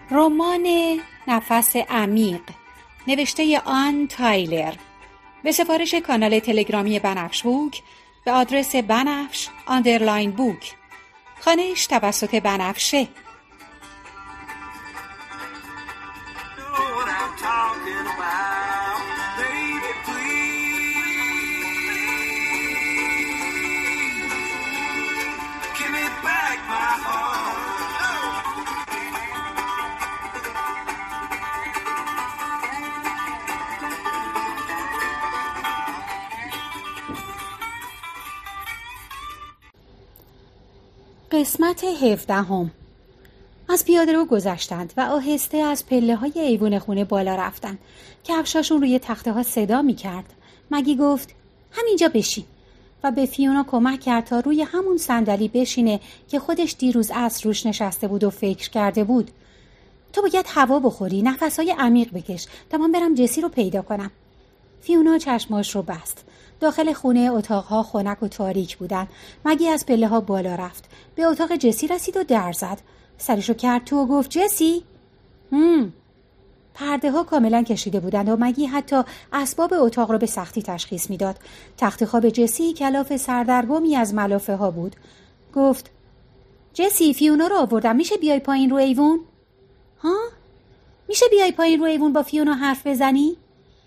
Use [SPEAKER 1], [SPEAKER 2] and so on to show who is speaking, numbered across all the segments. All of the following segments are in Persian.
[SPEAKER 1] رمان نفس عمیق نوشته آن تایلر به سفارش کانال تلگرامی بنفش بوک به آدرس بنفش_بوک خوانش توسط بنفشه. قسمت 17. از پیاده‌رو گذشتند و آهسته از پله‌های ایوون خونه بالا رفتند. کفشاشون روی تخته‌ها صدا می‌کرد. مگی گفت همینجا بشین و به فیونا کمک کرد تا روی همون صندلی بشینه که خودش دیروز عصر روش نشسته بود و فکر کرده بود. تو باید هوا بخوری، نفس‌های عمیق بکش تا من برم جسی رو پیدا کنم. فیونا چشماش رو بست. داخل خونه اتاقها خنک و تاریک بودن. مگی از پله‌ها بالا رفت. به اتاق جسی رسید و در زد. سرشو کرد تو و گفت جسی؟ پرده ها کاملا کشیده بودند و مگی حتی اسباب اتاق رو به سختی تشخیص میداد. تخت خواب جسی کلاف سردرگمی از ملافه ها بود. گفت جسی فیونا رو آوردم، میشه بیای پایین رو ایوون؟ ها؟ میشه بیای پایین رو ایوون با فیونا حرف بزنی؟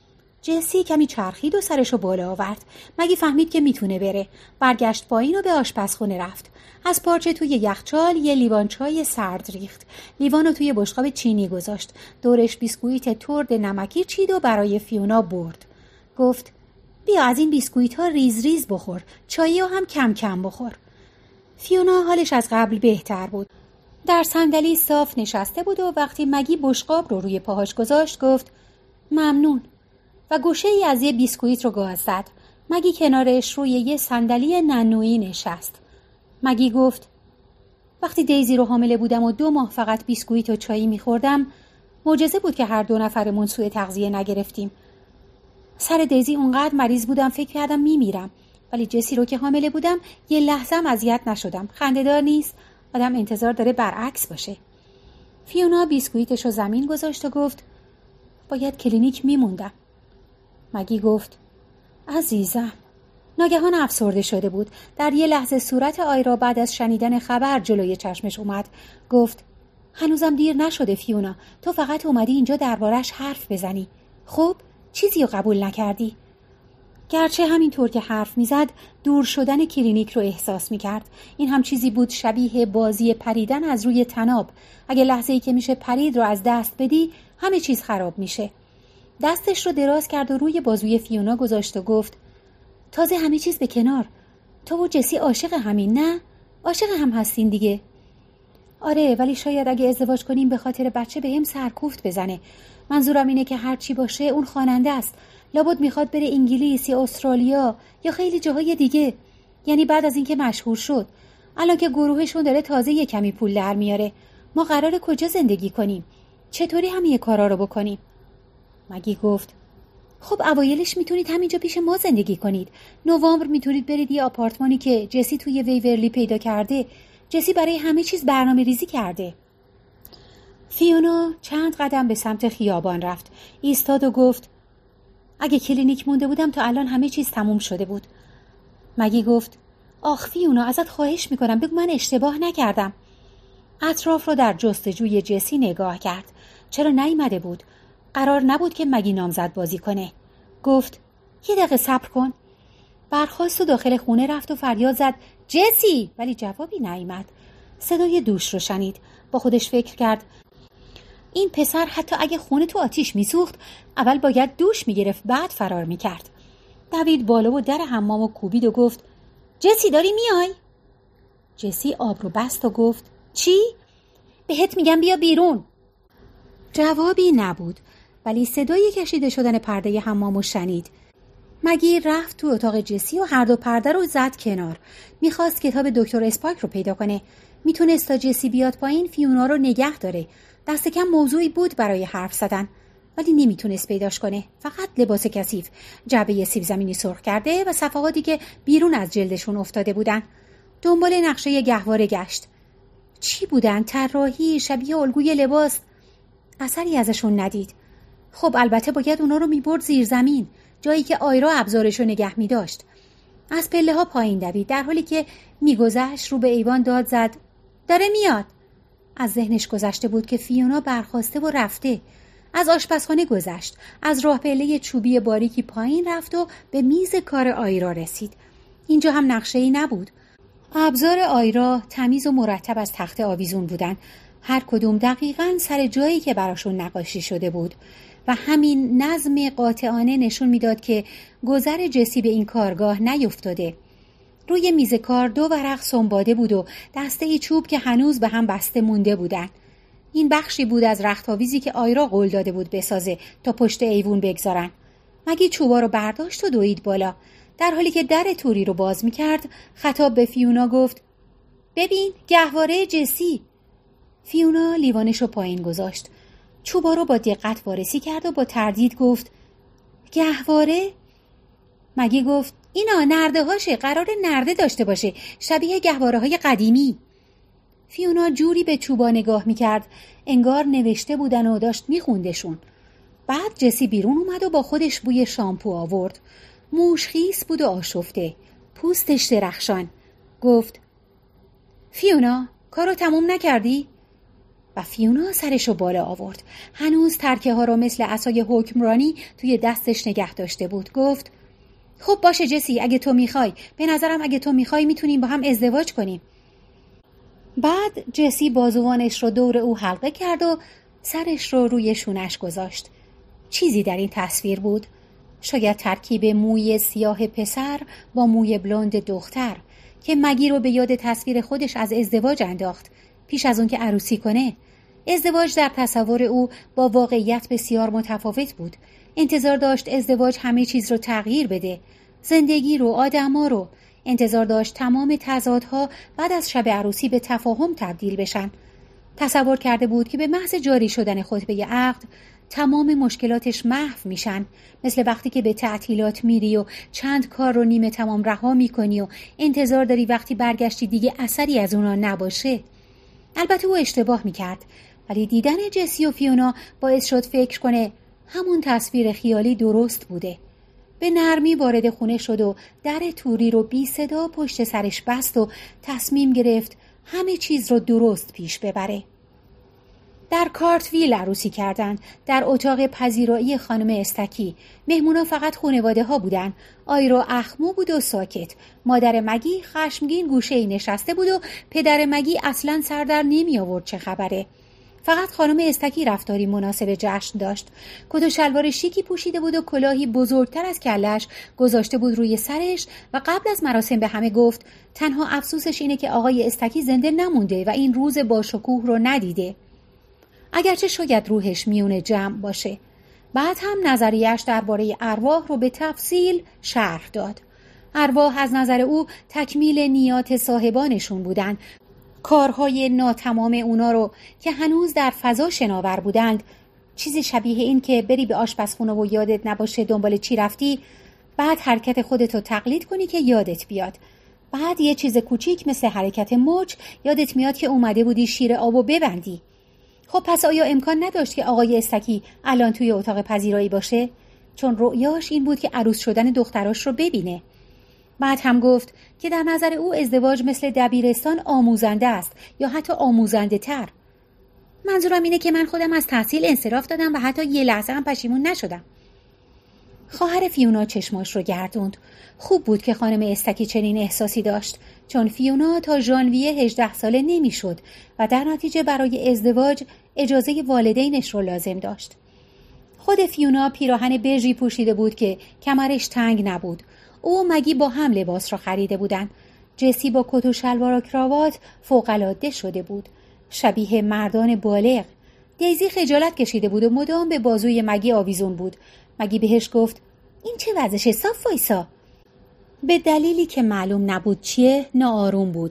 [SPEAKER 1] جسی کمی چرخید و سرشو بالا آورد. مگی فهمید که میتونه بره. برگشت پایین و به آشپزخونه رفت. از پارچه توی یخچال یه لیوان چای سرد ریخت. لیوانو توی بشقاب چینی گذاشت. دورش بیسکویت ترد نمکی چید و برای فیونا برد. گفت بیا از این بیسکویت ها ریز ریز بخور. چایی هم کم کم بخور. فیونا حالش از قبل بهتر بود. در صندلی صاف نشسته بود و وقتی مگی بشقاب رو روی پاهاش گذاشت گفت ممنون و گوشه ای از یه بیسکویت رو گاز زد. مگی کنارش روی یه صندلی ننویی نشست. مگی گفت وقتی دیزی رو حامله بودم و 2 ماه فقط بیسکویت و چایی میخوردم، معجزه بود که هر 2 نفرمون سوء تغذیه نگرفتیم. سر دیزی اونقدر مریض بودم فکر کردم میمیرم، ولی جسی رو که حامله بودم یه لحظه‌ام اذیت نشدم. خنده‌دار نیست؟ آدم انتظار داره برعکس باشه. فیونا بیسکویتش رو زمین گذاشت و گفت باید کلینیک میموندم. مگی گفت عزیزم. ناگهان افسرده شده بود. در یه لحظه صورت آیرا بعد از شنیدن خبر جلوی چشمش اومد. گفت هنوزم دیر نشده فیونا، تو فقط اومدی اینجا دربارش حرف بزنی. خب چیزی رو قبول نکردی؟ گرچه همینطور که حرف میزد دور شدن کلینیک رو احساس میکرد. این هم چیزی بود شبیه بازی پریدن از روی طناب. اگه لحظه‌ای که میشه پرید رو از دست بدی همه چیز خراب میشه. دستش رو دراز کرد و روی بازوی فیونا گذاشت و گفت تازه همه چیز به کنار، تو و جسی عاشق همین نه؟ عاشق هم هستین دیگه. آره، ولی شاید اگه ازدواج کنیم به خاطر بچه بهم سرکوفت بزنه. منظورم اینه که هر چی باشه اون خواننده است. لابد میخواد بره انگلیس یا استرالیا یا خیلی جاهای دیگه. یعنی بعد از اینکه مشهور شد. الان که گروهشون داره تازه یه کمی پول در میاره، ما قراره کجا زندگی کنیم؟ چطوری همه کارا رو بکنیم؟ مگی گفت خب اوایلش میتونید همینجا پیش ما زندگی کنید. نوامبر میتونید برید یه آپارتمانی که جسی توی ویورلی پیدا کرده. جسی برای همه چیز برنامه ریزی کرده. فیونا چند قدم به سمت خیابان رفت. ایستاد و گفت اگه کلینیک مونده بودم تا الان همه چیز تموم شده بود. مگی گفت آخ فیونا ازت خواهش میکنم بگو من اشتباه نکردم. اطراف رو در جستجوی جسی نگاه کرد. چرا نیامده بود؟ قرار نبود که مگی نامزد بازی کنه. گفت یه دقیقه صبر کن. برخاست و داخل خونه رفت و فریاد زد جسی، ولی جوابی نیامد. صدای دوش رو شنید. با خودش فکر کرد این پسر حتی اگه خونه تو آتیش میسوخت اول باید دوش میگرفت بعد فرار میکرد. دوید بالا و در حمامو کوبید و گفت جسی داری میای؟ جسی آب رو بست و گفت چی؟ بهت میگم بیا بیرون. جوابی نبود، ولی صدای کشیده شدن پرده حمامو شنید. مگی رفت تو اتاق جسی و هر 2 پرده رو زد کنار. میخواست کتاب دکتر اسپاک رو پیدا کنه. میتونست تا جسی بیاد پایین فیونا رو نگه داره. دست کم موضوعی بود برای حرف زدن، ولی نمیتونست پیداش کنه. فقط لباس کثیف، جعبه سیب زمینی سرخ کرده و صفحاتی که بیرون از جلدشون افتاده بودن. دنبال نقشه گهواره گشت. چی بودن؟ طراحی شبیه الگوی لباس. اثری ازشون ندید. خب البته باید اونا رو میبرد زیر زمین، جایی که آیرا ابزارشو نگه میداشت. از پله ها پایین دوید، در حالی که میگذشت رو به ایوان داد زد: داره میاد. از ذهنش گذشته بود که فیونا برخاسته و رفته. از آشپزخانه گذشت، از راه پله چوبی باریکی پایین رفت و به میز کار آیرا رسید. اینجا هم نقشه‌ای نبود. ابزار آیرا تمیز و مرتب از تخت آویزون بودن، هر کدوم دقیقاً سر جایی که براشون نقاشی شده بود و همین نظم قاطعانه نشون میداد که گذر جسی به این کارگاه نیفتاده. روی میز کار 2 ورق سنباده بود و دسته‌ای چوب که هنوز به هم بسته مونده بودن. این بخشی بود از رختاویزی که آیرا قول داده بود بسازه تا پشت ایوون بگذارن. مگی چوبا رو برداشت و دوید بالا. در حالی که در توری رو باز می‌کرد، خطاب به فیونا گفت: ببین، گهواره جسی. فیونا لیوانش رو پایین گذاشت. چوبا رو با دقت وارسی کرد و با تردید گفت: گهواره؟ مگی گفت: اینا نرده هاشه، قرار نرده داشته باشه، شبیه گهواره های قدیمی. فیونا جوری به چوبا نگاه میکرد انگار نوشته بودن و داشت میخوندشون. بعد جسی بیرون اومد و با خودش بوی شامپو آورد. موشخیس بود و آشفته، پوستش درخشان. گفت: فیونا، کارو تموم نکردی؟ و فیونا سرشو بالا آورد. هنوز ترکه ها رو مثل عصای حکمرانی توی دستش نگه داشته بود. گفت: خب باشه جسی، اگه تو میخوای. به نظرم اگه تو میخوای میتونیم با هم ازدواج کنیم. بعد جسی بازوانش رو دور او حلقه کرد و سرش رو روی شونش گذاشت. چیزی در این تصویر بود. شاید ترکیب موی سیاه پسر با موی بلوند دختر که مگی رو به یاد تصویر خودش از ازدواج انداخت پیش از اون که عروسی کنه. ازدواج در تصور او با واقعیت بسیار متفاوت بود. انتظار داشت ازدواج همه چیز رو تغییر بده، زندگی رو، آدما رو. انتظار داشت تمام تضادها بعد از شب عروسی به تفاهم تبدیل بشن. تصور کرده بود که به محض جاری شدن خطبه عقد تمام مشکلاتش محو میشن، مثل وقتی که به تعطیلات میری و چند کار رو نیمه تمام رها میکنی و انتظار داری وقتی برگشتی دیگه اثری از اونا نباشه. البته او اشتباه میکرد، ولی دیدن جسی و فیونا باعث شد فکر کنه همون تصویر خیالی درست بوده. به نرمی وارد خونه شد و در توری رو بی صدا پشت سرش بست و تصمیم گرفت همه چیز رو درست پیش ببره. در کارتویل عروسی کردند، در اتاق پذیرایی خانم استکی. مهمونا فقط خانواده ها بودن. آیرا اخمو بود و ساکت. مادر مگی خشمگین گوشه‌ای نشسته بود و پدر مگی اصلاً سر در نمی آورد چه خبره. فقط خانم استکی رفتاری مناسب جشن داشت. کت و شلوار شیکی پوشیده بود و کلاهی بزرگتر از کلش گذاشته بود روی سرش و قبل از مراسم به همه گفت تنها افسوسش اینه که آقای استکی زنده نمونده و این روز با شکوه رو ندیده. اگرچه شاید روحش میون جمع باشه. بعد هم نظریه‌اش درباره ارواح رو به تفصیل شرح داد. ارواح از نظر او تکمیل نیات صاحبانشون بودن. کارهای ناتمام اونا رو که هنوز در فضا شناور بودند، چیزی شبیه این که بری به آشپزخونه و یادت نباشه دنبال چی رفتی، بعد حرکت خودتو تقلید کنی که یادت بیاد. بعد یه چیز کوچیک مثل حرکت مچ یادت میاد که اومده بودی شیر آبو ببندی. خب پس آیا امکان نداشت که آقای استکی الان توی اتاق پذیرایی باشه؟ چون رؤیاش این بود که عروس شدن دختراش رو ببینه. بعد هم گفت که در نظر او ازدواج مثل دبیرستان آموزنده است یا حتی آموزنده تر. منظورم اینه که من خودم از تحصیل انصراف دادم و حتی یه لحظه هم پشیمون نشدم. خواهر فیونا چشماش رو گردوند. خوب بود که خانم استکی چنین احساسی داشت، چون فیونا تا ژانویه 18 ساله نمیشد و در نتیجه برای ازدواج اجازه والدینش رو لازم داشت. خود فیونا پیراهن بژی پوشیده بود که کمرش تنگ نبود. او و مگی با هم لباس را خریده بودند. جسی با کت و شلوار و کراوات فوق‌العاده شده بود، شبیه مردان بالغ. دیزی خجالت کشیده بود و مدام به بازوی مگی آویزون بود. مگی بهش گفت این چه وضعشه؟ صاف وایسا. به دلیلی که معلوم نبود چیه ناآروم بود.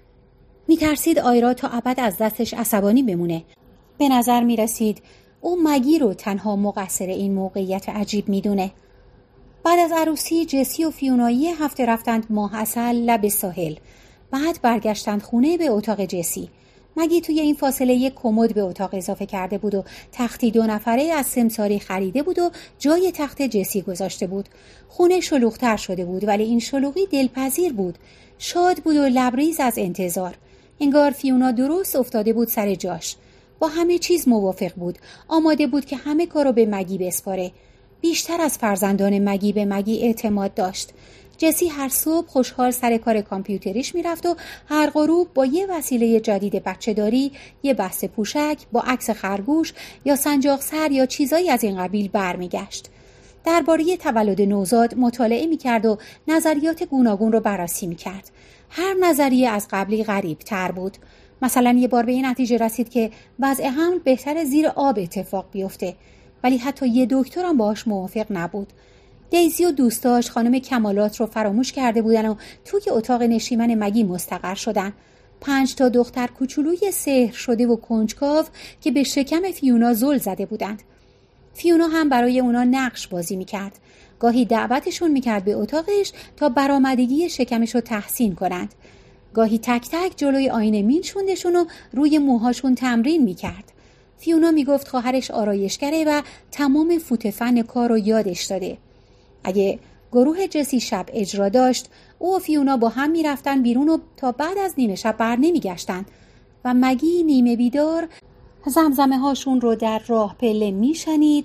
[SPEAKER 1] میترسید آیرا تا ابد از دستش عصبانی بمونه. به نظر میرسید او مگی رو تنها مقصر این موقعیت عجیب میدونه. بعد از عروسی جسی و فیونا یه هفته رفتند ماه عسل لب ساحل. بعد برگشتند خونه به اتاق جسی. مگی توی این فاصله یک کمد به اتاق اضافه کرده بود و تختی 2 نفره از سمساری خریده بود و جای تخت جسی گذاشته بود. خونه شلوغ‌تر شده بود، ولی این شلوغی دلپذیر بود. شاد بود و لبریز از انتظار. انگار فیونا درست افتاده بود سر جاش. با همه چیز موافق بود. آماده بود که همه کارو به مگی بسپاره. بیشتر از فرزندان مگی به مگی اعتماد داشت. جسی هر صبح خوشحال سر کار کامپیوتریش میرفت و هر غروب با یه وسیله جدید بچه‌داری، یه بسته پوشک با عکس خرگوش یا سنجاق سر یا چیزایی از این قبیل برمیگشت. درباره تولد نوزاد مطالعه میکرد و نظریات گوناگون رو بررسی میکرد. هر نظریه از قبلی غریب تر بود. مثلا یه بار به این نتیجه رسید که وضع حمل بهتر زیر آب اتفاق بیفته، ولی حتی یه دکتر هم باهاش موافق نبود. دیزی و دوستاش خانم کمالات رو فراموش کرده بودن و توی اتاق نشیمن مگی مستقر شدن. 5 تا دختر کوچولوی سحر شده و کنجکاو که به شکم فیونا زل زده بودند. فیونا هم برای اونا نقش بازی میکرد. گاهی دعوتشون میکرد به اتاقش تا برآمدگی شکمش رو تحسین کنند. گاهی تک تک جلوی آینه مینشوندشون و روی موهاشون تمرین میکرد. فیونا میگفت خواهرش آرایشگره و تمام فوت فن کار رو یادش داده. اگه گروه جسی شب اجرا داشت، او و فیونا با هم میرفتن بیرون و تا بعد از نیمه شب بر نمیگشتن و مگی نیمه بیدار زمزمه هاشون رو در راه پله میشنید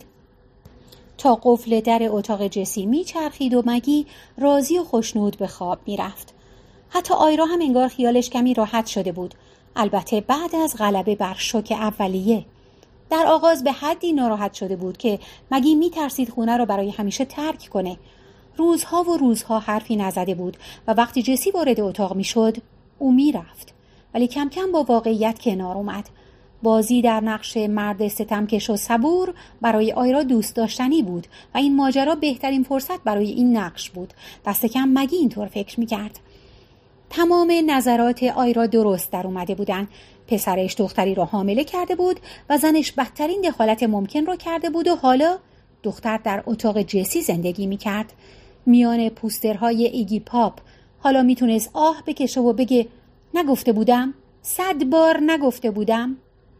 [SPEAKER 1] تا قفل در اتاق جسی میچرخید و مگی راضی و خوشنود به خواب میرفت. حتی آیرا هم انگار خیالش کمی راحت شده بود، البته بعد از غلبه بر شوک اولیه. در آغاز به حدی ناراحت شده بود که مگی میترسید خونه رو برای همیشه ترک کنه. روزها و روزها حرفی نزده بود و وقتی جسی وارد اتاق میشد او میرفت، ولی کم کم با واقعیت کنار اومد. بازی در نقش مرد ستمکش و صبور برای آیرا دوست داشتنی بود و این ماجرا بهترین فرصت برای این نقش بود. دست کم مگی اینطور فکر میکرد. تمام نظرات آیرا درست در اومده بودن. پسرش دختری را حامله کرده بود و زنش بدترین دخالت ممکن رو کرده بود و حالا دختر در اتاق جسی زندگی میکرد. میان پوسترهای ایگی پاپ حالا میتونست آه بکشه و بگه نگفته بودم؟ 100 بار نگفته بودم؟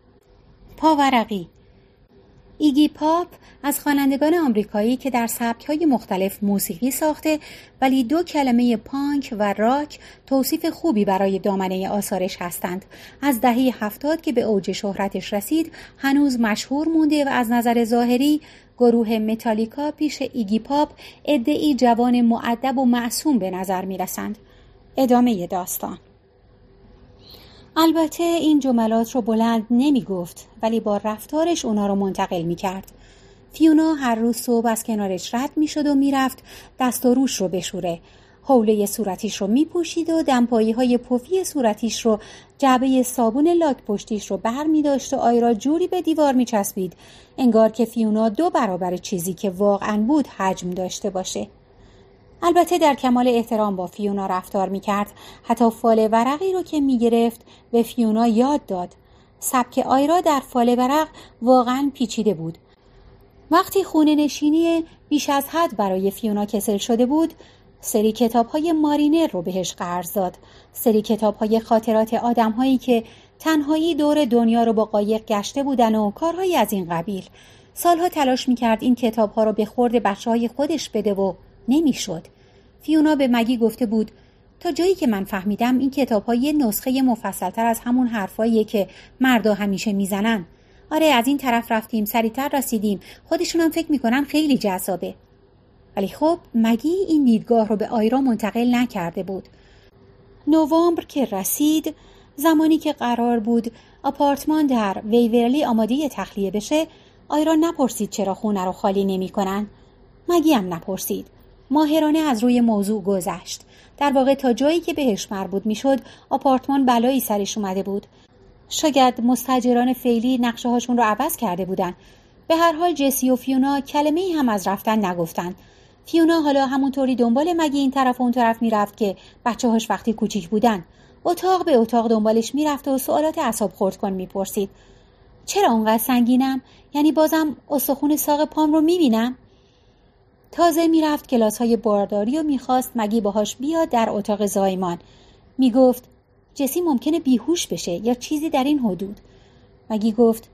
[SPEAKER 1] پاورقی. ایگی پاپ از خوانندگان آمریکایی که در سبک‌های مختلف موسیقی ساخته ولی 2 کلمه پانک و راک توصیف خوبی برای دامنه آثارش هستند. از دهه 70 که به اوج شهرتش رسید هنوز مشهور مونده و از نظر ظاهری گروه متالیکا پیش ایگی پاپ عده‌ای جوان مؤدب و معصوم به نظر می‌رسند. ادامه داستان. البته این جملات رو بلند نمی گفت، ولی با رفتارش اونا رو منتقل می کرد. فیونا هر روز صبح از کنارش رد می شد و می رفت دست و روش رو بشوره. حوله صورتیش رو می پوشید و دمپایی های پفی صورتیش رو، جعبه صابون لاک پشتیش رو بر می داشت و آیرا جوری به دیوار می چسبید انگار که فیونا 2 برابر چیزی که واقعاً بود حجم داشته باشه. البته در کمال احترام با فیونا رفتار میکرد. حتی فال ورقی رو که میگرفت به فیونا یاد داد. سبک آیرا در فال ورق واقعا پیچیده بود. وقتی خونه نشینی بیش از حد برای فیونا کسل شده بود، سری کتاب‌های مارینر رو بهش قرض داد. سری کتاب‌های خاطرات آدم‌هایی که تنهایی دور دنیا رو با قایق گشته بودن و کارهایی از این قبیل. سالها تلاش میکرد این کتاب‌ها رو به خورد بچه‌های خودش بده و نمیشد. فیونا به مگی گفته بود تا جایی که من فهمیدم این کتاب‌ها یه نسخه مفصل‌تر از همون حرفاییه که مردا همیشه میزنن. آره از این طرف رفتیم، سریعتر رسیدیم، خودشونم فکر میکنن خیلی جذابه. ولی خب مگی این دیدگاه رو به آیرا منتقل نکرده بود. نوامبر که رسید، زمانی که قرار بود آپارتمان در ویورلی آماده تخلیه بشه، آیرا نپرسید چرا خونه رو خالی نمی‌کنن. مگی هم نپرسید. ماهرانه از روی موضوع گذشت. در واقع تا جایی که بهش مربوط میشد آپارتمان بلایی سرش اومده بود. شاید مستاجران فعلی نقشه هاشون رو عوض کرده بودن. به هر حال جسی و فیونا کلمه‌ای هم از رفتن نگفتن. فیونا حالا همونطوری دنبال مگی این طرف و اون طرف میرفت که بچه‌هاش وقتی کوچیک بودن. اتاق به اتاق دنبالش میرفت و سوالات اعصاب خرد کن میپرسید. چرا اونقدر سنگینم؟ یعنی بازم استخون ساق پام رو میبینم؟ تازه میرفت کلاس‌های بارداری و میخواست مگی باهاش بیاد در اتاق زایمان. میگفت جسی ممکنه بیهوش بشه یا چیزی در این حدود. مگی گفت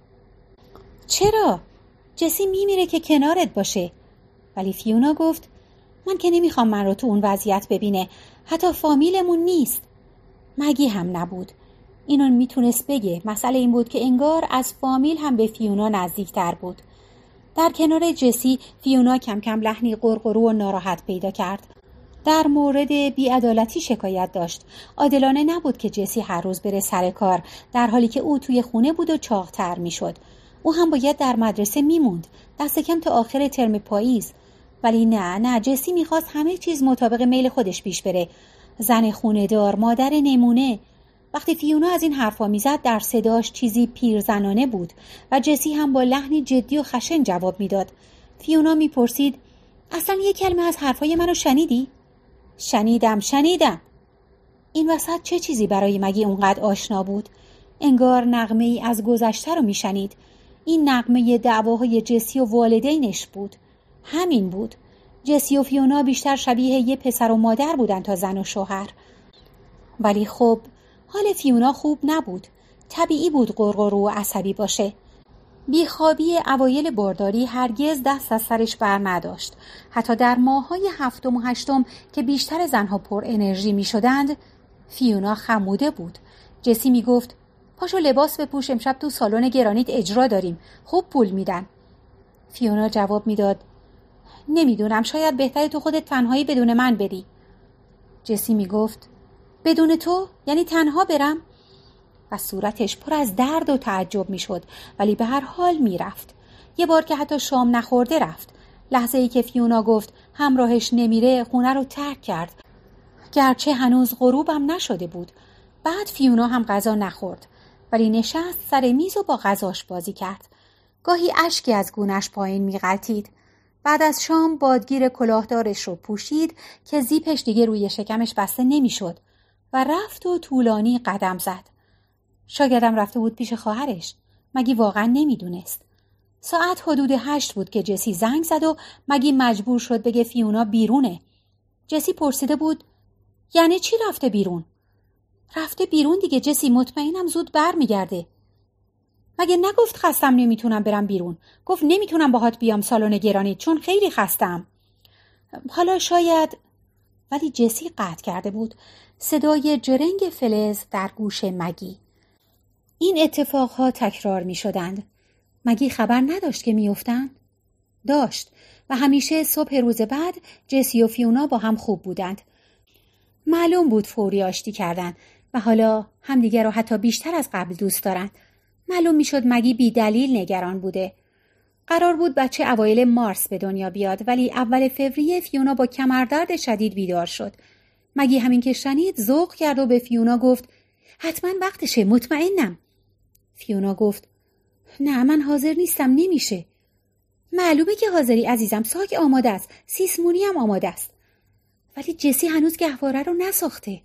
[SPEAKER 1] چرا؟ جسی میمیره که کنارت باشه. ولی فیونا گفت من که نمیخوام من رو تو اون وضعیت ببینه، حتی فامیلمون نیست. مگی هم نبود. اینو میتونست بگه. مسئله این بود که انگار از فامیل هم به فیونا نزدیکتر بود. در کنار جسی فیونا کم کم لحنی قرقرو و ناراحت پیدا کرد. در مورد بی‌عدالتی شکایت داشت. عادلانه نبود که جسی هر روز بره سر کار در حالی که او توی خونه بود و چاق‌تر میشد. او هم باید در مدرسه میموند، دست کم تا آخر ترم پاییز. ولی نه جسی میخواست همه چیز مطابق میل خودش پیش بره. زن خونه‌دار، مادر نمونه. وقتی فیونا از این حرفا میزد در صداش چیزی پیرزنانه بود و جسی هم با لحنی جدی و خشن جواب میداد. فیونا میپرسید اصلا یک کلمه از حرفای منو شنیدی؟ شنیدم. این وسط چه چیزی برای مگی اونقدر آشنا بود؟ انگار نغمه ای از گذشته رو میشنید. این نغمه دعواهای جسی و والدینش بود. همین بود. جسی و فیونا بیشتر شبیه یه پسر و مادر بودن تا زن و شوهر. ولی خب حال فیونا خوب نبود. طبیعی بود قرقرو و عصبی باشه. بیخوابی اوایل بارداری هرگز دست از سرش بر نداشت. حتی در ماه‌های هفتم و هشتم که بیشتر زنها پر انرژی می شدند، فیونا خموده بود. جسی می گفت پاشو لباس بپوش، امشب تو سالن گرانیت اجرا داریم، خوب پول میدن. فیونا جواب میداد نمیدونم، شاید بهتره تو خودت تنهایی بدون من بری. جسی می گفت بدون تو؟ یعنی تنها برم؟ و صورتش پر از درد و تعجب می شد، ولی به هر حال می رفت. یه بار که حتی شام نخورده رفت. لحظه ای که فیونا گفت همراهش نمیره خونه رو ترک کرد. گرچه هنوز غروبم نشده بود. بعد فیونا هم غذا نخورد، ولی نشست سر میز و با غذاش بازی کرد. گاهی اشکی از گونه‌اش پایین می غلتید. بعد از شام بادگیر کلاهدارش رو پوشید که زیپش دیگه روی شکمش بسته نمی شد و رفت و طولانی قدم زد. شاگردم رفته بود پیش خواهرش. مگی واقعا نمیدونست. ساعت حدود 8 بود که جسی زنگ زد و مگی مجبور شد بگه فیونا بیرونه. جسی پرسیده بود یعنی چی رفته بیرون؟ رفته بیرون دیگه جسی، مطمئنم زود بر میگرده. مگه نگفت خستم نمیتونم برم بیرون؟ گفت نمیتونم باهات بیام سالن گرانیت چون خیلی خستم. حالا شاید. ولی جسی قطع کرده بود. صدای جرنگ فلز در گوش مگی. این اتفاقها تکرار می شدند. مگی خبر نداشت که می افتند؟ داشت و همیشه صبح روز بعد جسی و فیونا با هم خوب بودند. معلوم بود فوری آشتی کردند و حالا همدیگر رو حتی بیشتر از قبل دوست دارند. معلوم می شد مگی بی دلیل نگران بوده. قرار بود بچه اوایل مارس به دنیا بیاد، ولی اول فوریه فیونا با کمردرد شدید بیدار شد. مگی همین که شنید ذوق کرد و به فیونا گفت حتما وقتشه، مطمئنم. فیونا گفت نه من حاضر نیستم، نمیشه. معلومه که حاضری عزیزم، ساک آماده است، سیسمونی هم آماده است. ولی جسی هنوز گهواره رو نساخته.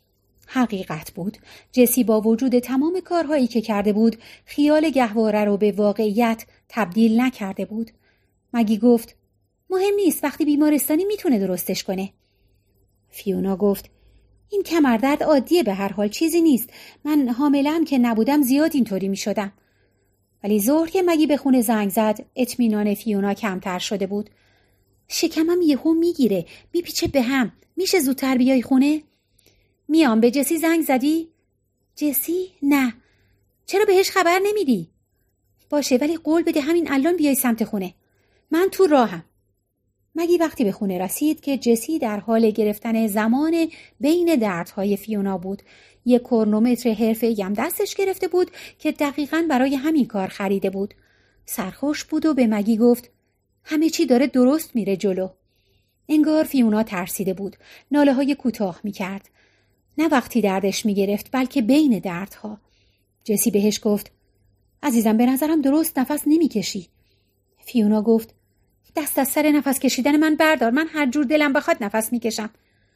[SPEAKER 1] حقیقت بود. جسی با وجود تمام کارهایی که کرده بود خیال گهواره رو به واقعیت تبدیل نکرده بود. مگی گفت مهم نیست، وقتی بیمارستانی میتونه درستش کنه. فیونا گفت این کمردرد عادیه، به هر حال چیزی نیست. من حامله‌ام که نبودم زیاد اینطوری میشدم. ولی ظهر که مگی به خونه زنگ زد اطمینان فیونا کمتر شده بود. شکمم یهو میگیره، میپیچه به هم. میشه زودتر بیای خونه؟ میام. به جسی زنگ زدی؟ جسی؟ نه. چرا بهش خبر نمیدی؟ باشه، ولی قول بده همین الان بیای سمت خونه. من تو راهم. مگی وقتی به خونه رسید که جسی در حال گرفتن زمان بین دردهای فیونا بود. یک کرونومتر حرفه‌ای هم دستش گرفته بود که دقیقاً برای همین کار خریده بود. سرخوش بود و به مگی گفت همه چی داره درست میره جلو. انگار فیونا ترسیده بود. ناله های کوتاه میکرد. نه وقتی دردش میگرفت بلکه بین دردها. جسی بهش گفت عزیزم به نظرم درست نفس نمیکشی. فیونا گفت دست از سر نفس کشیدن من بردار، من هر جور دلم بخواد نفس میکشم.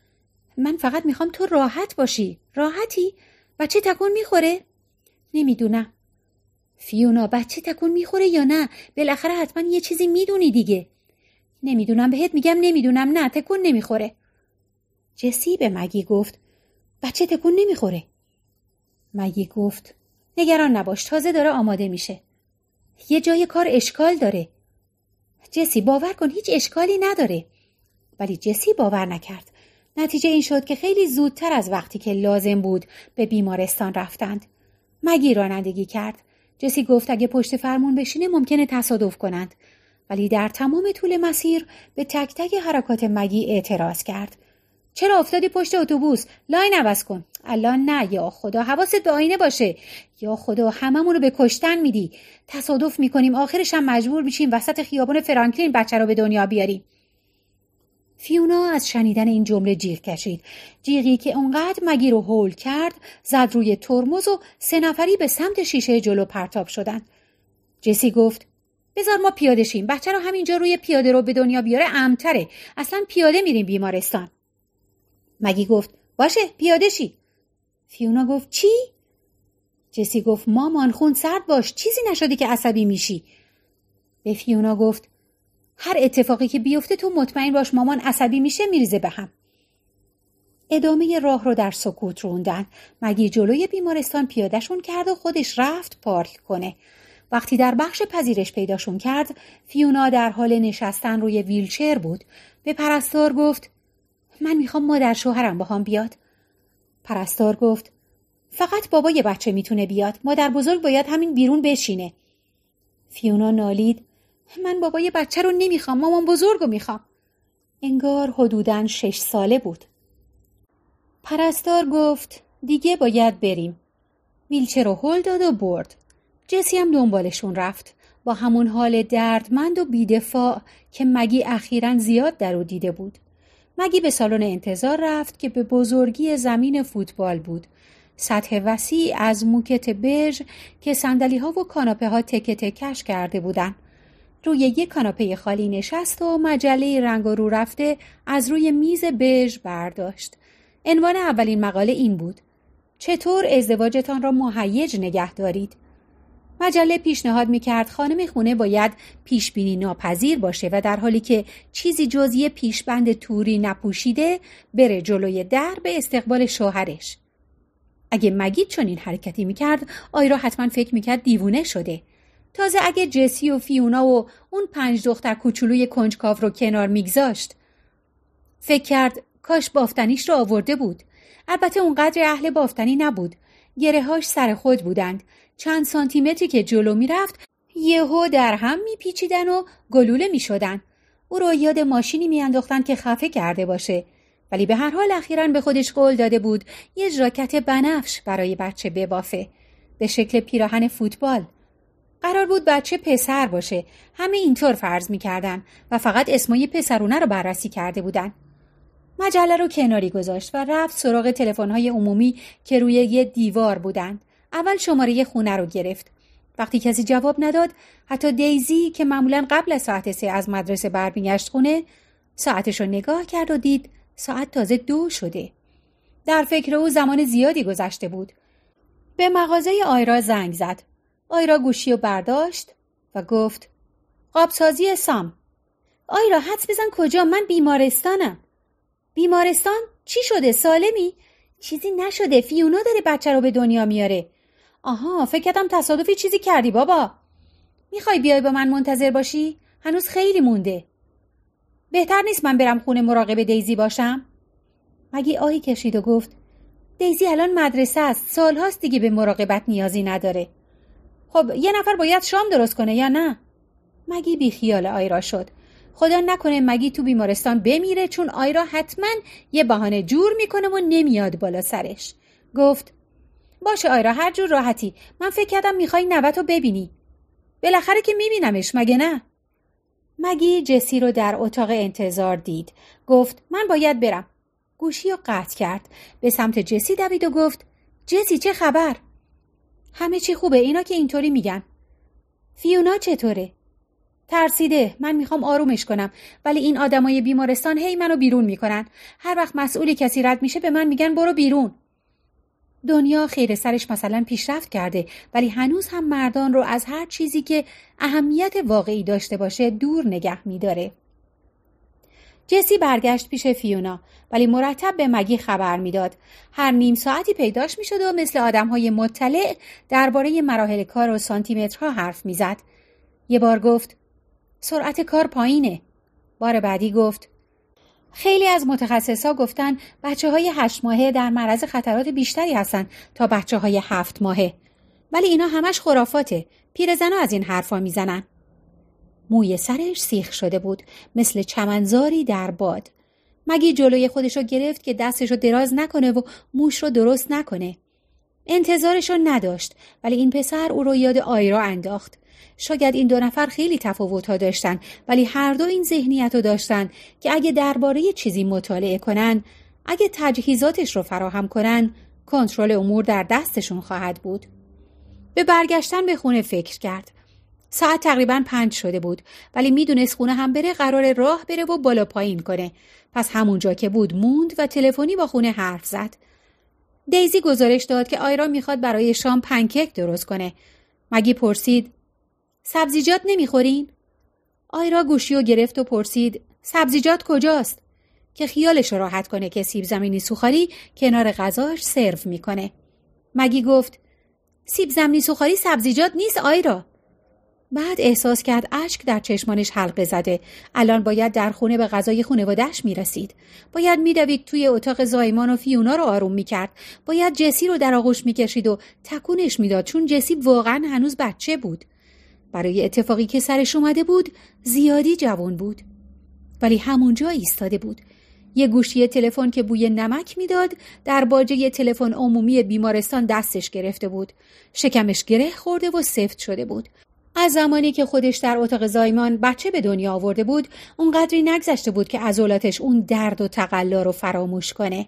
[SPEAKER 1] من فقط میخوام تو راحت باشی. راحتی؟ بچه تکون میخوره؟ نمیدونم. فیونا بچه تکون میخوره یا نه؟ بالاخره حتما یه چیزی میدونی دیگه. نمیدونم، بهت میگم نمیدونم. نه تکون نمیخوره. جسی به مگی گفت بچه تکون نمیخوره. مگی گفت نگران نباش، تازه داره آماده میشه. یه جای کار اشکال داره. جسی باور کن هیچ اشکالی نداره. ولی جسی باور نکرد. نتیجه این شد که خیلی زودتر از وقتی که لازم بود به بیمارستان رفتند. مگی رانندگی کرد. جسی گفت اگه پشت فرمون بشینه ممکنه تصادف کنند. ولی در تمام طول مسیر به تک تک حرکات مگی اعتراض کرد. چرا افتادی پشت اتوبوس؟ لاین عوض کن. الان نه، یا خدا حواست به آینه باشه. یا خدا هممون رو به کشتن میدی. تصادف میکنیم، آخرش هم مجبور میشیم وسط خیابان فرانکلین بچه رو به دنیا بیاریم. فیونا از شنیدن این جمله جیغ کشید. جیغی که اونقدر مگی رو هول کرد زد روی ترمز و 3 نفری به سمت شیشه جلو پرتاب شدن. جسی گفت بذار ما پیاده شیم. بچه رو همینجا روی پیاده رو به دنیا بیاره امن‌تره. اصلا پیاده میریم بیمارستان. مگی گفت باشه پیاده شی. فیونا گفت چی؟ جسی گفت مامان خون سرد باش، چیزی نشده که عصبی میشی. به فیونا گفت هر اتفاقی که بیفته تو مطمئن باش مامان عصبی میشه میریزه به هم. ادامه راه رو در سکوت روندن. مگی جلوی بیمارستان پیادهشون کرد و خودش رفت پارک کنه. وقتی در بخش پذیرش پیداشون کرد فیونا در حال نشستن روی ویلچر بود. به پرستار گفت من میخوام مادر شوهرم با هم بیاد. پرستار گفت فقط بابای بچه میتونه بیاد. مادر بزرگ باید همین بیرون بشینه. فیونا نالید من بابای بچه رو نمیخوام، مامان بزرگ رو میخوام. انگار حدوداً 6 ساله بود. پرستار گفت دیگه باید بریم. ویلچر رو هل داد و برد. جسی هم دنبالشون رفت با همون حال دردمند و بیدفاع که مگی اخیراً زیاد در او دیده بود. مگی به سالن انتظار رفت که به بزرگی زمین فوتبال بود. سطح وسیع از موکت بژ که صندلی‌ها و کاناپه‌ها تکه تکش کرده بودن. روی یک کاناپه خالی نشست و مجله رنگ و رو رفته از روی میز بژ برداشت. عنوان اولین مقاله این بود: چطور ازدواجتان را مهیج نگه دارید؟ مجله پیشنهاد می‌کرد خانم خونه باید پیشبینی ناپذیر باشه و در حالی که چیزی جز یه پیشبند توری نپوشیده بره جلوی در به استقبال شوهرش. اگه مگی چنین حرکتی می‌کرد آیرا حتما فکر می‌کرد دیوونه شده. تازه اگه جسی و فیونا و اون 5 دختر کوچولوی کنجکاو رو کنار میگذاشت. فکر کرد کاش بافتنیش رو آورده بود. البته اونقدر اهل بافتنی نبود. گره‌هاش سر خود بودند. چند سانتیمتری که جلو میرفت یهو در هم میپیچیدن و گلوله میشدن. او رو یاد ماشینی میانداختن که خفه کرده باشه. ولی به هر حال اخیراً به خودش قول داده بود یه ژاکت بنفش برای بچه ببافه به شکل پیراهن فوتبال. قرار بود بچه پسر باشه. همه اینطور فرض میکردن و فقط اسمای پسرونه رو بررسی کرده بودن. مجله رو کناری گذاشت و رفت سراغ تلفن‌های عمومی که روی یه دیوار بودن. اول شماره خونه رو گرفت. وقتی کسی جواب نداد، حتی دیزی که معمولاً قبل از ساعت 3 از مدرسه برمیگشت خونه، ساعتش رو نگاه کرد و دید ساعت تازه 2 شده. در فکر او زمان زیادی گذشته بود. به مغازه آیرا زنگ زد. آیرا گوشی رو برداشت و گفت قابسازی سام. آیرا حدس بزن کجا؟ من بیمارستانم. بیمارستان؟ چی شده؟ سالمی؟ چیزی نشده. فیونا داره بچه رو به دنیا میاره. آها، فکر کردم تصادفی چیزی کردی بابا. میخوای بیای با من منتظر باشی؟ هنوز خیلی مونده. بهتر نیست من برم خونه مراقب دیزی باشم؟ مگی آهی کشید و گفت دیزی الان مدرسه است. سالهاست دیگه به مراقبت نیازی نداره. خب یه نفر باید شام درست کنه یا نه؟ مگی بی خیال آیرا شد. خدا نکنه مگی تو بیمارستان بمیره، چون آیرا حتما یه بهانه جور میکنه و نمیاد بالا سرش. گفت باشه آیرا، هر جور راحتی. من فکر کردم میخوای نوه‌تو ببینی. بالاخره که میبینمش مگه نه؟ مگی جسی رو در اتاق انتظار دید. گفت من باید برم. گوشی رو قطع کرد. به سمت جسی دوید و گفت جسی چه خبر؟ همه چی خوبه، اینا که اینطوری میگن. فیونا چطوره؟ ترسیده. من میخوام آرومش کنم، ولی این آدمای بیمارستان هی منو بیرون میکنن. هر وقت مسئولی کسی رد میشه به من میگن برو بیرون. دنیا خیر سرش مثلا پیشرفت کرده، ولی هنوز هم مردان رو از هر چیزی که اهمیت واقعی داشته باشه دور نگه میداره. جسی برگشت پیش فیونا، ولی مرتب به مگی خبر میداد. هر نیم ساعتی پیداش میشد و مثل آدم‌های مطلع درباره مراحل کار و سانتیمترها حرف میزد. یه بار گفت سرعت کار پایینه. بار بعدی گفت خیلی از متخصصا گفتن بچه‌های 8 ماهه در معرض خطرات بیشتری هستن تا بچه‌های 7 ماهه. ولی اینا همش خرافاته. پیرزنا از این حرفا میزنن. موی سرش سیخ شده بود، مثل چمنزاری در باد. مگی جلوی خودشو گرفت که دستشو دراز نکنه و موش رو درست نکنه. انتظارشو نداشت، ولی این پسر او رو یاد آیرا انداخت. شاید این دو نفر خیلی تفاوت‌ها داشتن، ولی هر دو این ذهنیت رو داشتن که اگه درباره چیزی مطالعه کنن، اگه تجهیزاتش رو فراهم کنن، کنترل امور در دستشون خواهد بود. به برگشتن به خونه فکر کرد. ساعت تقریباً 5 شده بود، ولی میدونست خونه هم بره قرار راه بره و بالا پایین کنه. پس همونجا که بود موند و تلفنی با خونه حرف زد. دیزی گزارش داد که آیرا میخواد برای شام پنکیک درست کنه. مگی پرسید سبزیجات نمیخورین؟ آیرا گوشیو گرفت و پرسید سبزیجات کجاست؟ که خیالش راحت کنه که سیب زمینی سوخالی کنار غذاش سرو میکنه. مگی گفت سیب زمینی سوخالی سبزیجات نیست آیرا. بعد احساس کرد اشک در چشمانش حلقه زده. الان باید در خونه به غذای خانواده‌اش میرسید. باید میدوید توی اتاق زایمان و فیونا رو آروم میکرد. باید جسی رو در آغوش میکشید و تکونش میداد، چون جسی واقعا هنوز بچه بود. برای اتفاقی که سرش اومده بود زیادی جوان بود. ولی همونجا ایستاده بود. یه گوشی تلفن که بوی نمک میداد در باجه تلفن عمومی بیمارستان دستش گرفته بود. شکمش گره خورده و سفت شده بود. از زمانی که خودش در اتاق زایمان بچه به دنیا آورده بود، اونقدری نگذشته بود که عضلاتش اون درد و تقلا رو فراموش کنه.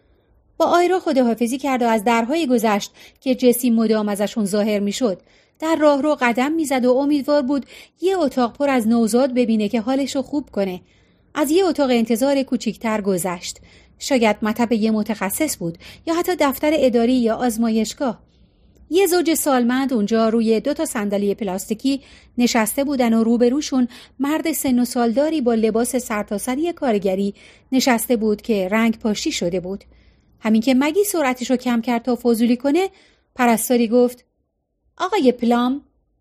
[SPEAKER 1] با آیرا خداحافظی کرد و از درهای گذشت که جسی مدام ازشون ظاهر میشد. در راهرو قدم میزد و امیدوار بود یه اتاق پر از نوزاد ببینه که حالش رو خوب کنه. از یه اتاق انتظار کوچیک‌تر گذشت. شاید مطب یه متخصص بود یا حتی دفتر اداری یا آزمایشگاه. یه زوج سالمند اونجا روی 2 صندلی پلاستیکی نشسته بودن و روبروشون مرد سن و سالداری با لباس سرتاسری کارگری نشسته بود که رنگ پاشی شده بود. همین که مگی سرعتش رو کم کرد تا فضولی کنه، پرستاری گفت آقای پلام،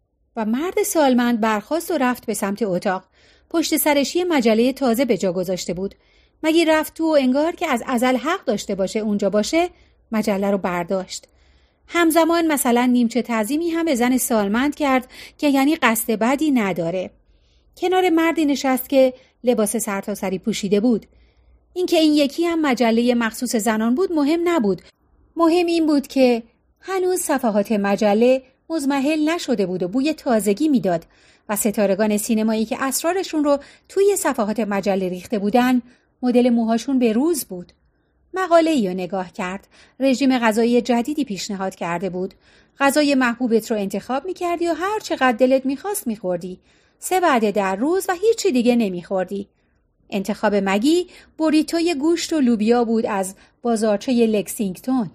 [SPEAKER 1] و مرد سالمند برخاست و رفت به سمت اتاق. پشت سرش یه مجله تازه به جا گذاشته بود. مگی رفت تو و انگار که از ازل حق داشته باشه اونجا باشه، مجله رو برداشت. همزمان مثلا نیمچه تعظیمی هم به زن سالمند کرد که یعنی قصد بدی نداره. کنار مردی نشست که لباس سرتاسری پوشیده بود. اینکه این یکی هم مجله مخصوص زنان بود مهم نبود. مهم این بود که هنوز صفحات مجله مزمحل نشده بود و بوی تازگی میداد و ستارگان سینمایی که اسرارشون رو توی صفحات مجله ریخته بودن مدل موهاشون به روز بود. مقاله‌ای رو نگاه کرد. رژیم غذایی جدیدی پیشنهاد کرده بود. غذای محبوبت رو انتخاب می‌کردی و هر چقدر دلت می‌خواست می‌خوردی. 3 وعده در روز و هیچی دیگه نمی‌خوردی. انتخاب مگی بوریتوی گوشت و لوبیا بود از بازارچه لکسینگتون.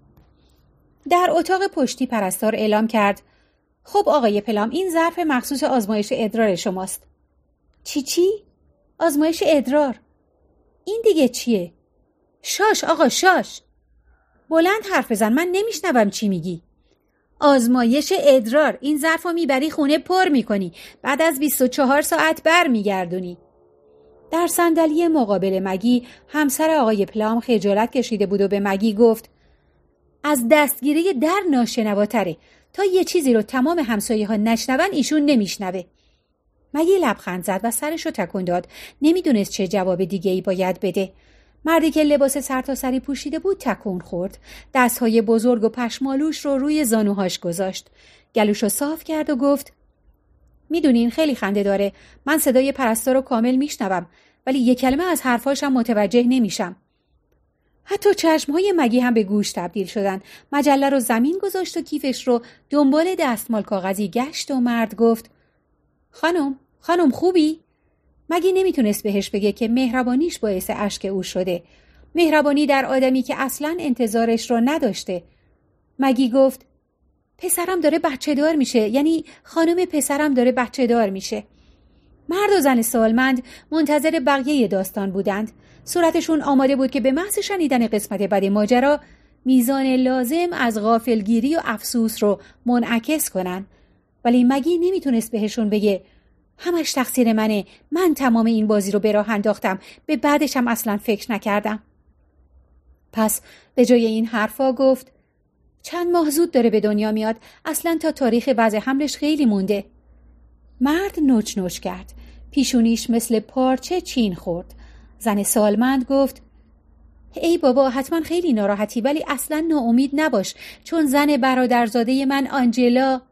[SPEAKER 1] در اتاق پشتی پرستار اعلام کرد خب آقای پلام، این ظرف مخصوص آزمایش ادرار شماست. چی؟ آزمایش ادرار؟ این دیگه چیه؟ شاش آقا شاش. بلند حرف بزن، من نمیشنوم چی میگی. آزمایش ادرار، این ظرفو میبری خونه پر میکنی، بعد از 24 ساعت بر میگردونی. در صندلی مقابل مگی همسر آقای پلام خجالت کشیده بود و به مگی گفت از دستگیره در ناشنواتره. تا یه چیزی رو تمام همسایه ها نشنون ایشون نمیشنوه. مگی لبخند زد و سرشو تکون داد. نمیدونست چه جواب دیگه ای باید بده. مردی که لباس سرتاسری پوشیده بود تکون خورد. دستهای بزرگ و پشمالوش رو روی زانوهاش گذاشت. گلوشو صاف کرد و گفت میدونین خیلی خنده داره. من صدای پرستار رو کامل میشنوم، ولی یک کلمه از حرفاشم متوجه نمیشم. حتی چشمهای مگی هم به گوش تبدیل شدن. مجله رو زمین گذاشت و کیفش رو دنبال دستمال کاغذی گشت و مرد گفت خانم خوبی؟ مگی نمیتونست بهش بگه که مهربانیش باعث اشک او شده. مهربانی در آدمی که اصلاً انتظارش رو نداشته. مگی گفت پسرم داره بچه دار میشه، یعنی خانم پسرم داره بچه دار میشه. مرد و زن سالمند منتظر بقیه داستان بودند. صورتشون آماده بود که به محض شنیدن قسمت بعد ماجرا میزان لازم از غافلگیری و افسوس رو منعکس کنن. ولی مگی نمیتونست بهشون بگه همش تقصیر منه، من تمام این بازی رو به راه انداختم، به بعدش هم اصلا فکر نکردم. پس به جای این حرفا گفت چند ماه زود داره به دنیا میاد، اصلا تا تاریخ وضع حملش خیلی مونده. مرد نوچ نوچ کرد، پیشونیش مثل پارچه چین خورد. زن سالمند گفت ای بابا حتما خیلی ناراحتی، ولی اصلا ناامید نباش، چون زن برادرزاده من آنجلا.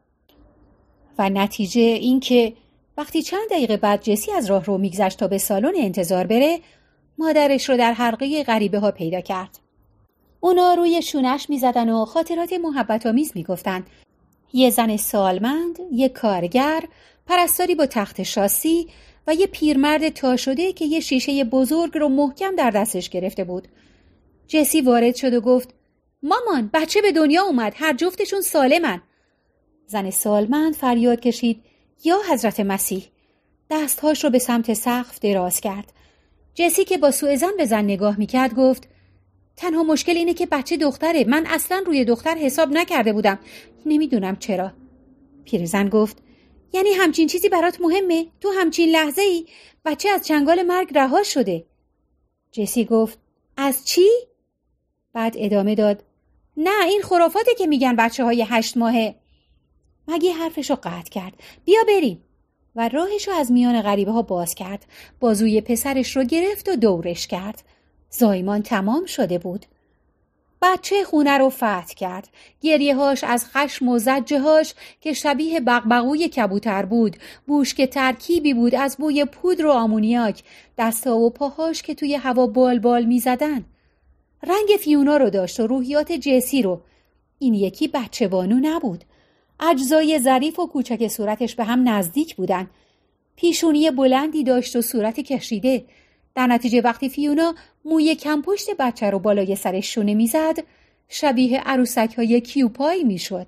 [SPEAKER 1] و نتیجه این که وقتی چند دقیقه بعد جسی از راه رو میگذشت تا به سالن انتظار بره، مادرش رو در حلقه غریبه ها پیدا کرد. اونا روی شونش میزدن و خاطرات محبت آمیز میگفتن. یه زن سالمند، یه کارگر، پرستاری با تخت شاسی و یه پیرمرد تا شده که یه شیشه بزرگ رو محکم در دستش گرفته بود. جسی وارد شد و گفت مامان بچه به دنیا اومد، هر جفتشون سالمن. زن سالمند فریاد کشید یا حضرت مسیح. دستهاش رو به سمت سقف دراز کرد. جسی که با سوءظن به زن نگاه میکرد گفت تنها مشکل اینه که بچه دختره، من اصلا روی دختر حساب نکرده بودم، نمیدونم چرا. پیرزن گفت یعنی همچین چیزی برات مهمه؟ تو همچین لحظه ای بچه از چنگال مرگ رها شده. جسی گفت از چی؟ بعد ادامه داد نه این خرافاته که میگن بچه های 8 ماهه. مگی حرفشو قطع کرد. بیا بریم. و راهشو از میان غریبه ها باز کرد. بازوی پسرش رو گرفت و دورش کرد. زایمان تمام شده بود. بچه خونه رو فتح کرد. گریه‌هاش از خشم و زجه‌هاش که شبیه بغبغوی کبوتر بود، بوش که ترکیبی بود از بوی پودر و آمونیاک، دستا و پاهاش که توی هوا بال بال می زدن. رنگ فیونا رو داشت و روحیات جسی رو. این یکی بچه بانو نبود. اجزای ظریف و کوچک صورتش به هم نزدیک بودن. پیشونی بلندی داشت و صورت کشیده. در نتیجه وقتی فیونا موی کمپشت بچه رو بالای سرش شونه میزد، شبیه عروسک‌های کیوپایی میشد.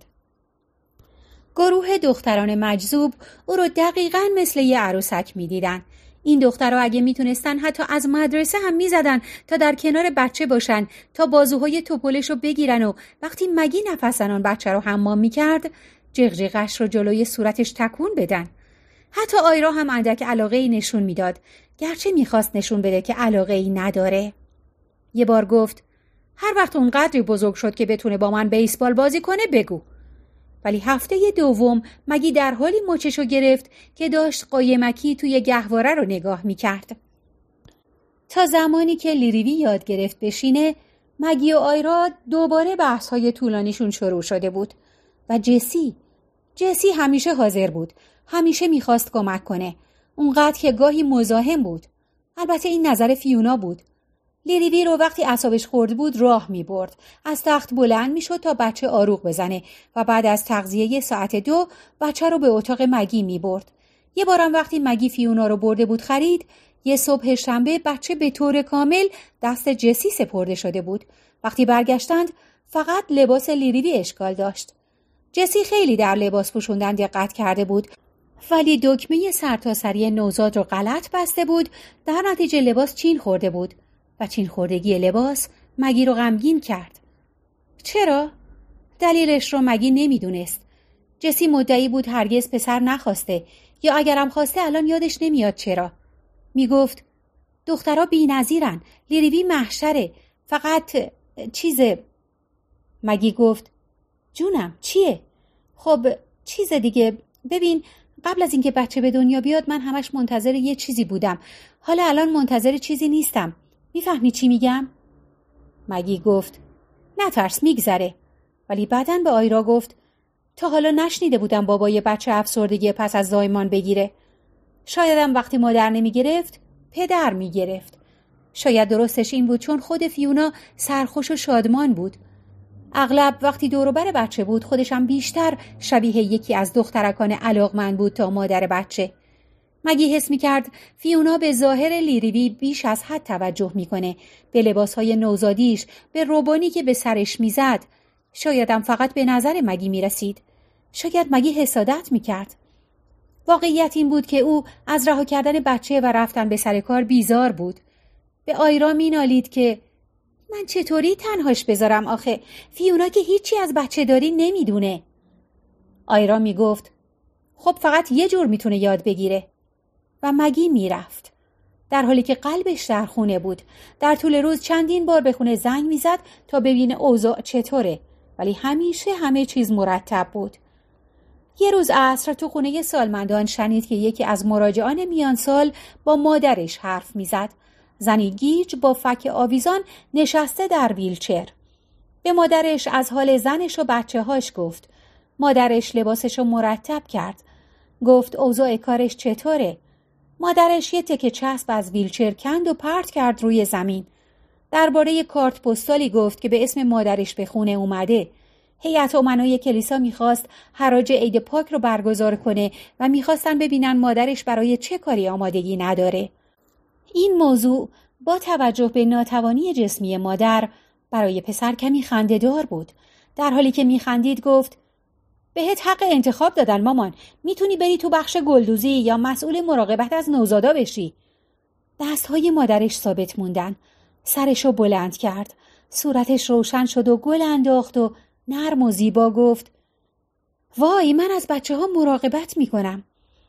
[SPEAKER 1] گروه دختران مجذوب او رو دقیقاً مثل یه عروسک میدیدن. این دخترها اگه میتونستن حتی از مدرسه هم میزدن تا در کنار بچه باشن، تا بازوهای توپلش رو بگیرن و وقتی مگی نفس زنان بچه رو حمام میکرد، جغجغش رو جلوی صورتش تکون بدن. حتی آیرا هم اندک علاقه‌ای نشون میداد، گرچه میخواست نشون بده که علاقه‌ای نداره. یه بار گفت هر وقت اونقدری بزرگ شد که بتونه با من بیسبال بازی کنه بگو. ولی هفته دوم مگی در حالی مچشو گرفت که داشت قایمکی توی گهواره رو نگاه میکرد. تا زمانی که لیریوی یاد گرفت بشینه، مگی و آیرا دوباره بحث‌های طولانیشون شروع شده بود. و جسی همیشه حاضر بود، همیشه میخواست کمک کنه، اونقدر که گاهی مزاحم بود. البته این نظر فیونا بود. لیریوی رو وقتی اعصابش خورد بود راه می برد. از تخت بلند می شد تا بچه آروغ بزنه و بعد از تغذیه ساعت 2 بچه رو به اتاق مگی می برد. یه بارم وقتی مگی فیونا رو برده بود خرید، یه صبح شنبه بچه به طور کامل دست جسی سپرده شده بود. وقتی برگشتند فقط لباس لیریوی اشکال داشت. جسی خیلی در لباس پوشوندن دقت کرده بود، ولی دکمه سرتاسری نوزاد رو غلط بسته بود. در نتیجه لباس چین خورده بود و چین خوردگی لباس مگی رو غمگین کرد. چرا؟ دلیلش رو مگی نمیدونست. جسی مدعی بود هرگز پسر نخواسته، یا اگرم خواسته الان یادش نمیاد چرا. میگفت دخترها بی‌نظیرن، لیریوی محشره، فقط مگی گفت جونم چیه؟ خب چیز دیگه. ببین قبل از اینکه بچه به دنیا بیاد من همش منتظر یه چیزی بودم، حالا الان منتظر چیزی نیستم. میفهمی چی میگم؟ مگی گفت نترس میگذره. ولی بعداً به آیرا گفت تا حالا نشنیده بودم بابای بچه افسردگی پس از زایمان بگیره. شایدم وقتی مادر نمیگرفت پدر میگرفت. شاید درستش این بود چون خود فیونا سرخوش و شادمان بود. اغلب وقتی دوروبر بچه بود خودشم بیشتر شبیه یکی از دخترکان علاقمند بود تا مادر بچه. مگی حس می‌کرد فیونا به ظاهر لیریوی بیش از حد توجه می‌کنه، به لباسهای نوزادیش، به روبانی که به سرش می‌زد. شایدم فقط به نظر مگی می‌رسید. شاید مگی حسادت می‌کرد. واقعیت این بود که او از رها کردن بچه و رفتن به سر کار بیزار بود. به آیرا مینالید که من چطوری تنهاش بذارم آخه؟ فیونا که هیچی از بچه داری نمیدونه. آیرا میگفت خب فقط یه جور میتونه یاد بگیره. و مگی میرفت. در حالی که قلبش در خونه بود. در طول روز چندین بار به خونه زنگ میزد تا ببینه اوضاع چطوره. ولی همیشه همه چیز مرتب بود. یه روز عصر تو خونه سالمندان شنید که یکی از مراجعان میان سال با مادرش حرف میزد. زنی گیج با فک آویزان نشسته در ویلچر. به مادرش از حال زنش و بچه هاش گفت. مادرش لباسش رو مرتب کرد. گفت اوضاع کارش چطوره؟ مادرش یه تکه چسب از ویلچر کند و پرت کرد روی زمین. درباره کارت پستالی گفت که به اسم مادرش به خونه اومده. هیئت امنای کلیسا میخواست حراج عید پاک رو برگزار کنه و میخواستن ببینن مادرش برای چه کاری آمادگی نداره. این موضوع با توجه به ناتوانی جسمی مادر برای پسر کمی خنده‌دار بود. در حالی که میخندید گفت بهت حق انتخاب دادن مامان. میتونی بری تو بخش گلدوزی یا مسئول مراقبت از نوزادا بشی. دستهای مادرش ثابت موندن. سرشو بلند کرد. صورتش روشن شد و گل انداخت و نرم و زیبا گفت وای من از بچه ها مراقبت میکنم.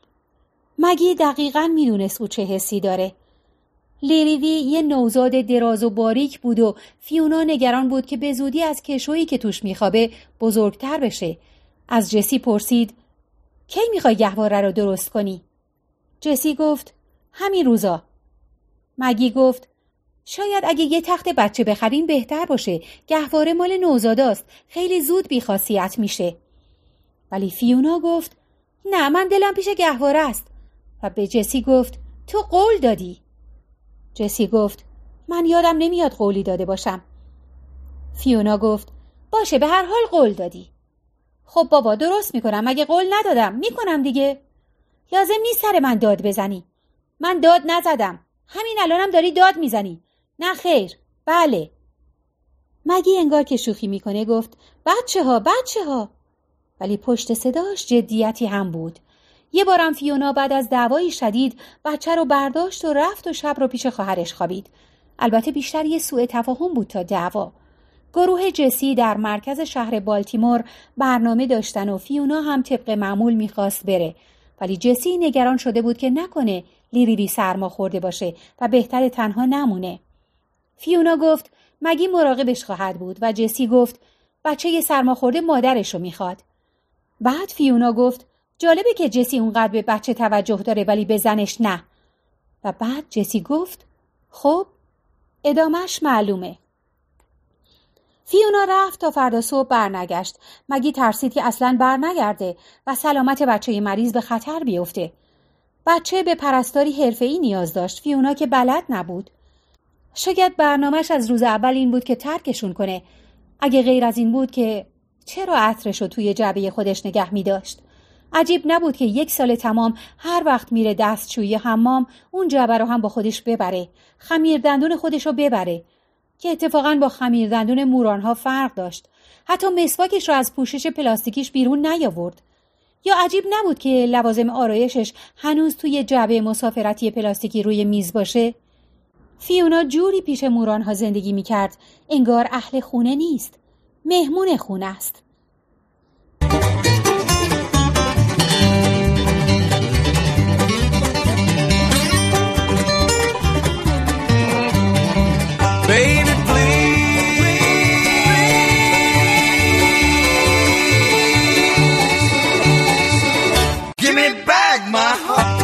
[SPEAKER 1] مگی دقیقاً میدونست او چه حسی داره. لیریوی یه نوزاد دراز و باریک بود و فیونا نگران بود که به زودی از کشویی که توش میخوابه بزرگتر بشه. از جسی پرسید کی میخوای گهواره رو درست کنی؟ جسی گفت همین روزا. مگی گفت شاید اگه یه تخت بچه بخریم بهتر باشه. گهواره مال نوزاداست. خیلی زود بی‌خاصیت میشه. ولی فیونا گفت نه من دلم پیش گهواره است. و به جسی گفت تو قول دادی. جسی گفت من یادم نمیاد قولی داده باشم. فیونا گفت باشه به هر حال قول دادی. خب بابا درست میکنم. اگه قول ندادم میکنم دیگه. لازم نیست سر من داد بزنی. من داد نزدم. همین الانم داری داد میزنی. نه خیر. بله. مگی انگار که شوخی میکنه گفت بچه ها. ولی پشت صداش جدیتی هم بود. یه بارم فیونا بعد از دعوای شدید بچه رو برداشت و رفت و شب رو پیش خواهرش خوابید. البته بیشتر یه سوء تفاهم بود تا دعوا. گروه جسی در مرکز شهر بالتیمور برنامه داشتن و فیونا هم طبق معمول میخواست بره. ولی جسی نگران شده بود که نکنه لیریوی سرما خورده باشه و بهتر تنها نمونه. فیونا گفت مگی مراقبش خواهد بود و جسی گفت بچه یه سرما خورده مادرشو میخواد. بعد فیونا گفت جالبه که جسی اونقدر به بچه توجه داره ولی به زنش نه. و بعد جسی گفت خب ادامهش معلومه. فیونا رفت تا فردا صبح برنگشت. مگی ترسید که اصلاً برنگرده و سلامت بچه مریض به خطر بیفته. بچه به پرستاری حرفه‌ای نیاز داشت. فیونا که بلد نبود. شاید برنامه‌اش از روز اول این بود که ترکشون کنه. اگه غیر از این بود که چرا عطرشو توی جعبه خودش نگه می داشت؟ عجیب نبود که 1 سال تمام هر وقت میره دستشویی حمام اون جعبه رو هم با خودش ببره. خمیر دندون خودشو ببره. که اتفاقاً با خمیر دندون مورانها فرق داشت. حتی مسواکش رو از پوشش پلاستیکیش بیرون نیاورد. یا عجیب نبود که لوازم آرایشش هنوز توی جعبه مسافرتی پلاستیکی روی میز باشه؟ فیونا جوری پیش مورانها زندگی میکرد انگار اهل خونه نیست. مهمون خونه است.
[SPEAKER 2] Baby, please give me back my heart.